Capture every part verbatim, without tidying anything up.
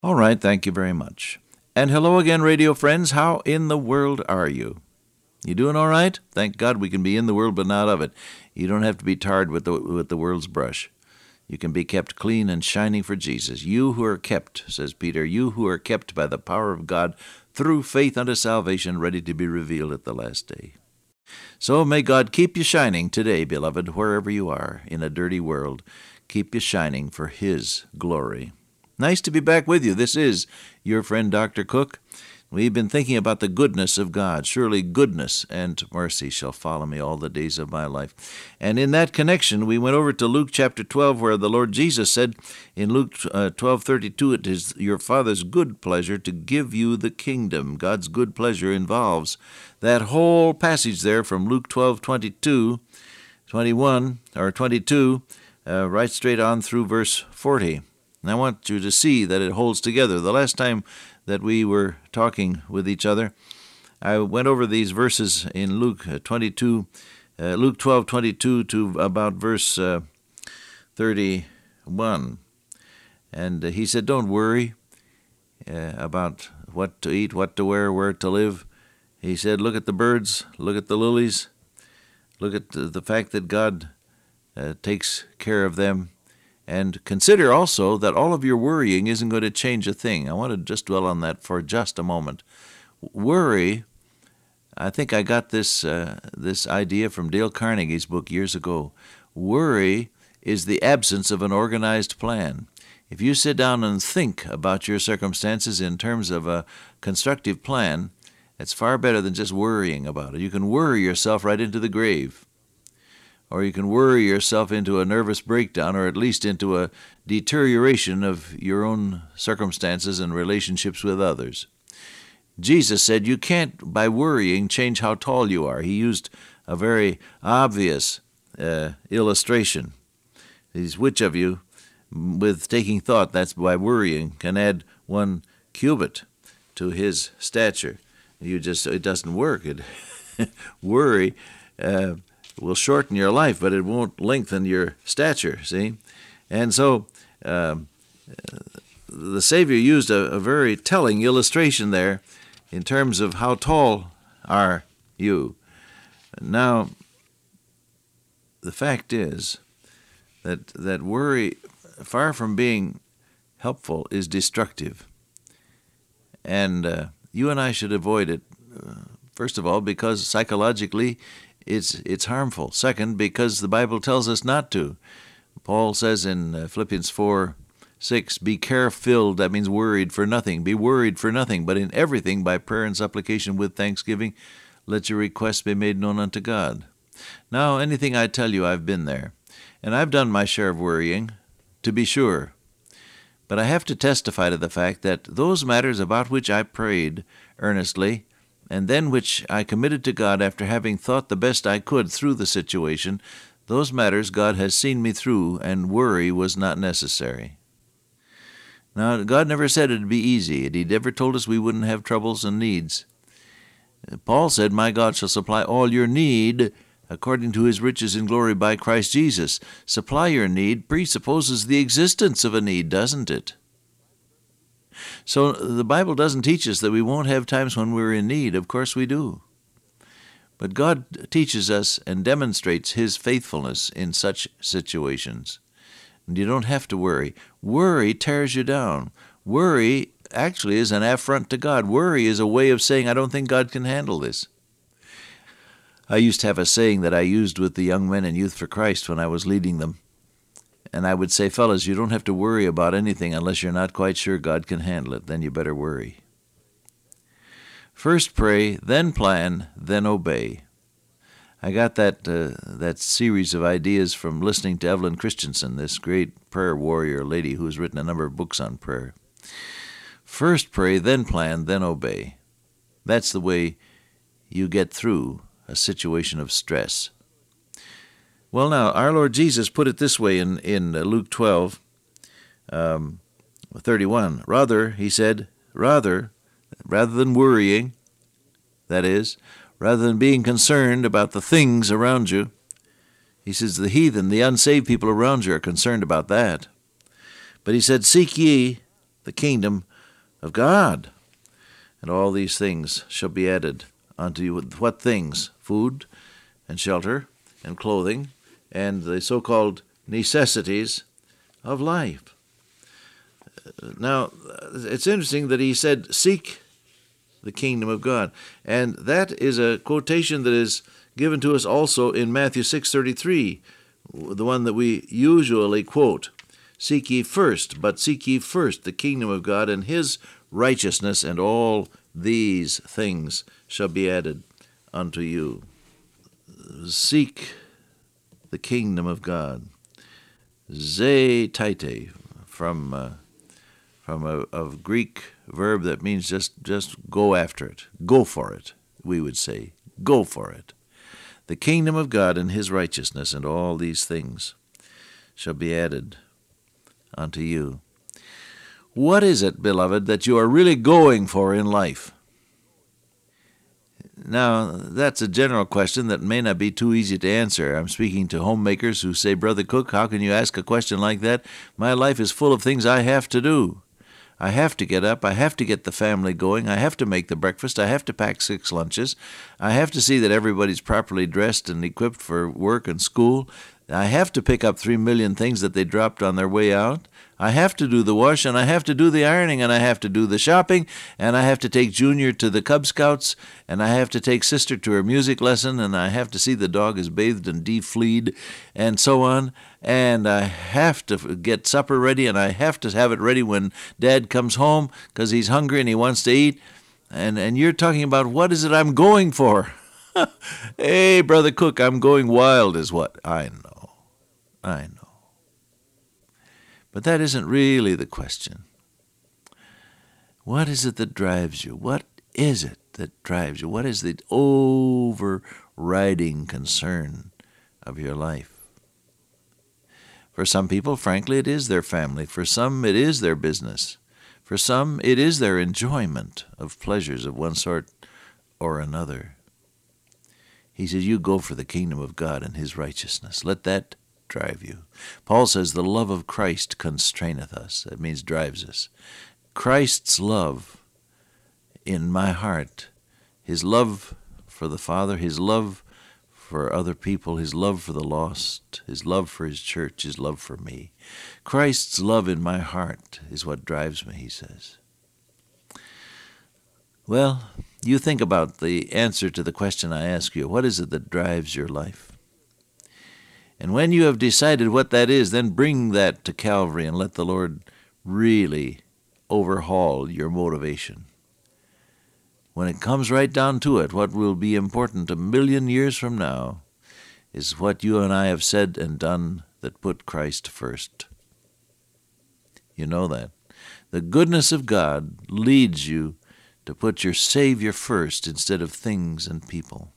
All right, thank you very much. And hello again, radio friends. How in the world are you? You doing all right? Thank God we can be in the world but not of it. You don't have to be tarred with the, with the world's brush. You can be kept clean and shining for Jesus. You who are kept, says Peter, you who are kept by the power of God through faith unto salvation, ready to be revealed at the last day. So may God keep you shining today, beloved, wherever you are in a dirty world. Keep you shining for His glory. Nice to be back with you. This is your friend Doctor Cook. We've been thinking about the goodness of God. Surely goodness and mercy shall follow me all the days of my life. And in that connection, we went over to Luke chapter twelve, where the Lord Jesus said in Luke twelve thirty-two, it is your Father's good pleasure to give you the kingdom. God's good pleasure involves that whole passage there from Luke twelve twenty-two, twenty-one, or twenty-two, uh, right straight on through verse forty. And I want you to see that it holds together. The last time that we were talking with each other, I went over these verses in Luke twenty-two, uh, Luke twelve twenty-two to about verse uh, thirty-one. And uh, he said, don't worry uh, about what to eat, what to wear, where to live. He said, look at the birds, look at the lilies, look at the, the fact that God uh, takes care of them. And consider also that all of your worrying isn't going to change a thing. I want to just dwell on that for just a moment. Worry, I think I got this uh, this idea from Dale Carnegie's book years ago. Worry is the absence of an organized plan. If you sit down and think about your circumstances in terms of a constructive plan, it's far better than just worrying about it. You can worry yourself right into the grave. Or you can worry yourself into a nervous breakdown, or at least into a deterioration of your own circumstances and relationships with others. Jesus said you can't, by worrying, change how tall you are. He used a very obvious uh, illustration. He's, which of you, with taking thought, that's by worrying, can add one cubit to his stature? You just, it doesn't work. It worry uh, will shorten your life, but it won't lengthen your stature, see? And so um, the Savior used a, a very telling illustration there in terms of how tall are you. Now, the fact is that, that worry, far from being helpful, is destructive. And uh, you and I should avoid it, uh, first of all, because psychologically It's it's harmful. Second, because the Bible tells us not to. Paul says in uh, Philippians four six, be care-filled, that means worried for nothing. Be worried for nothing, but in everything by prayer and supplication with thanksgiving, let your requests be made known unto God. Now, anything I tell you, I've been there. And I've done my share of worrying, to be sure. But I have to testify to the fact that those matters about which I prayed earnestly, and then which I committed to God after having thought the best I could through the situation, those matters God has seen me through, and worry was not necessary. Now, God never said it'd be easy, and He never told us we wouldn't have troubles and needs. Paul said, my God shall supply all your need according to His riches in glory by Christ Jesus. Supply your need presupposes the existence of a need, doesn't it? So the Bible doesn't teach us that we won't have times when we're in need. Of course we do. But God teaches us and demonstrates His faithfulness in such situations. And you don't have to worry. Worry tears you down. Worry actually is an affront to God. Worry is a way of saying, I don't think God can handle this. I used to have a saying that I used with the young men in Youth for Christ when I was leading them. And I would say, fellas, you don't have to worry about anything unless you're not quite sure God can handle it. Then you better worry. First pray, then plan, then obey. I got that uh, that series of ideas from listening to Evelyn Christensen, this great prayer warrior lady who has written a number of books on prayer. First pray, then plan, then obey. That's the way you get through a situation of stress. Well, now, our Lord Jesus put it this way in, in Luke twelve, um, thirty-one. Rather, He said, rather, rather than worrying, that is, rather than being concerned about the things around you, He says the heathen, the unsaved people around you are concerned about that. But He said, seek ye the kingdom of God, and all these things shall be added unto you. What things? Food and shelter and clothing and the so-called necessities of life. Now, it's interesting that he said, seek the kingdom of God. And that is a quotation that is given to us also in Matthew six thirty-three, the one that we usually quote. Seek ye first, but seek ye first the kingdom of God and his righteousness, and all these things shall be added unto you. Seek the kingdom of God. Zetite, from uh, from a, a Greek verb that means just, just go after it. Go for it, we would say. Go for it. The kingdom of God and his righteousness, and all these things shall be added unto you. What is it, beloved, that you are really going for in life? Now, that's a general question that may not be too easy to answer. I'm speaking to homemakers who say, Brother Cook, how can you ask a question like that? My life is full of things I have to do. I have to get up. I have to get the family going. I have to make the breakfast. I have to pack six lunches. I have to see that everybody's properly dressed and equipped for work and school. I have to pick up three million things that they dropped on their way out. I have to do the wash, and I have to do the ironing, and I have to do the shopping, and I have to take Junior to the Cub Scouts, and I have to take Sister to her music lesson, and I have to see the dog is bathed and defleed, and so on. And I have to get supper ready, and I have to have it ready when Dad comes home because he's hungry and he wants to eat. And, and you're talking about what is it I'm going for? Hey, Brother Cook, I'm going wild is what I know. I know. But that isn't really the question. What is it that drives you? What is it that drives you? What is the overriding concern of your life? For some people, frankly, it is their family. For some, it is their business. For some, it is their enjoyment of pleasures of one sort or another. He says, you go for the kingdom of God and his righteousness. Let that drive you. Paul says, the love of Christ constraineth us. That means drives us. Christ's love in my heart, his love for the Father, his love for other people, his love for the lost, his love for his church, his love for me. Christ's love in my heart is what drives me, he says. Well, you think about the answer to the question I ask you. What is it that drives your life? And when you have decided what that is, then bring that to Calvary and let the Lord really overhaul your motivation. When it comes right down to it, what will be important a million years from now is what you and I have said and done that put Christ first. You know that. The goodness of God leads you to put your Savior first instead of things and people.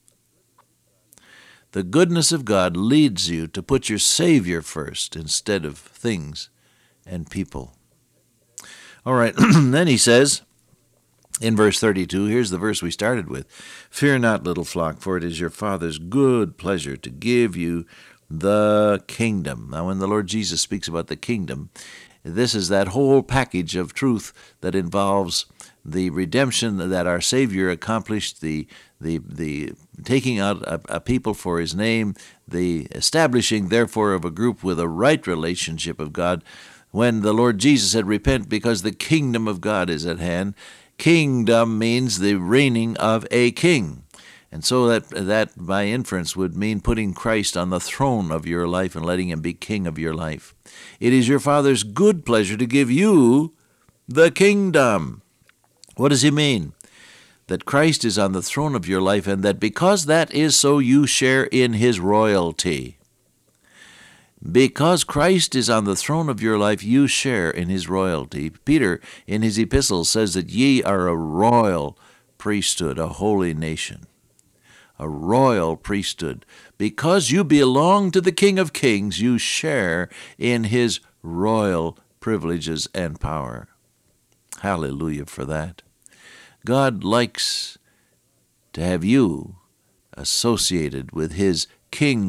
The goodness of God leads you to put your Savior first instead of things and people. All right, then he says in verse thirty-two, here's the verse we started with, fear not, little flock, for it is your Father's good pleasure to give you the kingdom. Now, when the Lord Jesus speaks about the kingdom, this is that whole package of truth that involves the redemption that our Savior accomplished, the the the taking out a, a people for his name, the establishing, therefore, of a group with a right relationship of God. When the Lord Jesus said, repent because the kingdom of God is at hand, kingdom means the reigning of a king. And so that that by inference would mean putting Christ on the throne of your life and letting him be king of your life. It is your Father's good pleasure to give you the kingdom. What does he mean? That Christ is on the throne of your life, and that because that is so, you share in his royalty. Because Christ is on the throne of your life, you share in his royalty. Peter, in his epistles, says that ye are a royal priesthood, a holy nation. A royal priesthood. Because you belong to the King of Kings, you share in his royal privileges and power. Hallelujah for that. God likes to have you associated with his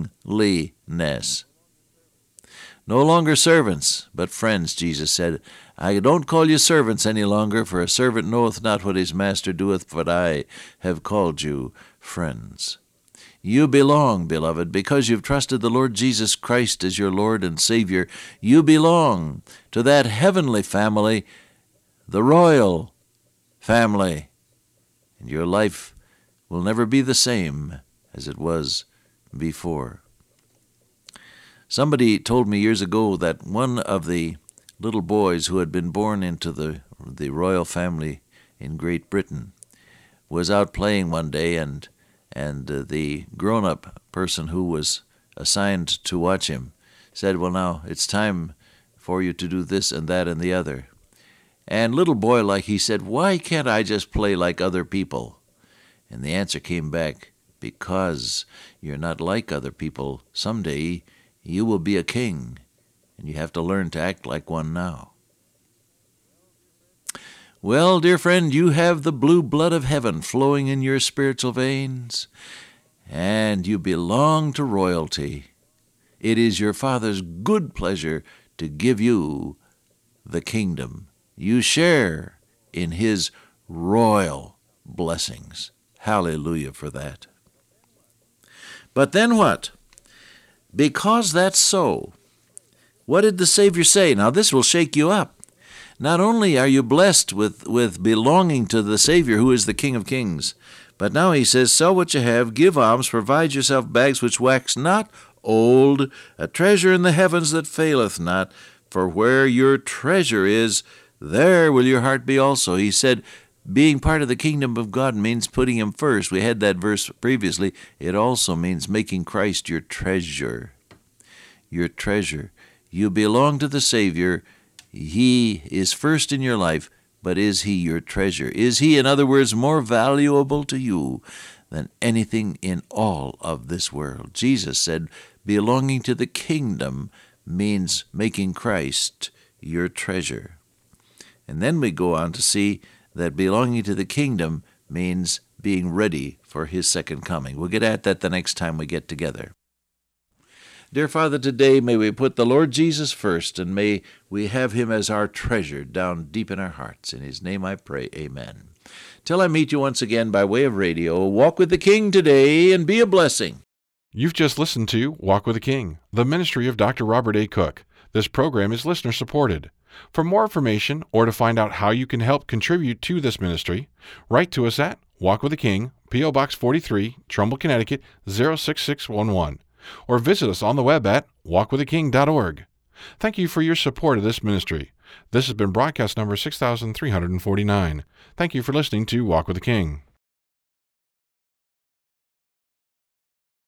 kingliness. No longer servants, but friends, Jesus said. I don't call you servants any longer, for a servant knoweth not what his master doeth, but I have called you friends. You belong, beloved, because you've trusted the Lord Jesus Christ as your Lord and Savior. You belong to that heavenly family, the royal family, and your life will never be the same as it was before. Somebody told me years ago that one of the little boys who had been born into the the royal family in Great Britain was out playing one day, and and uh, the grown-up person who was assigned to watch him said, "Well, now it's time for you to do this and that and the other." And little boy, like he said, "Why can't I just play like other people?" And the answer came back, "Because you're not like other people. Someday you will be a king, and you have to learn to act like one now." Well, dear friend, you have the blue blood of heaven flowing in your spiritual veins, and you belong to royalty. It is your Father's good pleasure to give you the kingdom. You share in His royal blessings. Hallelujah for that. But then what? Because that's so, what did the Savior say? Now this will shake you up. Not only are you blessed with, with belonging to the Savior, who is the King of Kings, but now He says, sell what you have, give alms, provide yourself bags which wax not old, a treasure in the heavens that faileth not, for where your treasure is, there will your heart be also. He said, being part of the kingdom of God means putting Him first. We had that verse previously. It also means making Christ your treasure. Your treasure. You belong to the Savior. He is first in your life, but is He your treasure? Is He, in other words, more valuable to you than anything in all of this world? Jesus said, belonging to the kingdom means making Christ your treasure. And then we go on to see that belonging to the kingdom means being ready for His second coming. We'll get at that the next time we get together. Dear Father, today may we put the Lord Jesus first, and may we have Him as our treasure down deep in our hearts. In His name I pray, amen. Till I meet you once again by way of radio, walk with the King today and be a blessing. You've just listened to Walk with the King, the ministry of Doctor Robert A. Cook. This program is listener-supported. For more information or to find out how you can help contribute to this ministry, write to us at Walk with the King, P O. Box forty-three, Trumbull, Connecticut, zero six six one one, or visit us on the web at walk with the king dot org. Thank you for your support of this ministry. This has been broadcast number six thousand three hundred forty-nine. Thank you for listening to Walk with the King.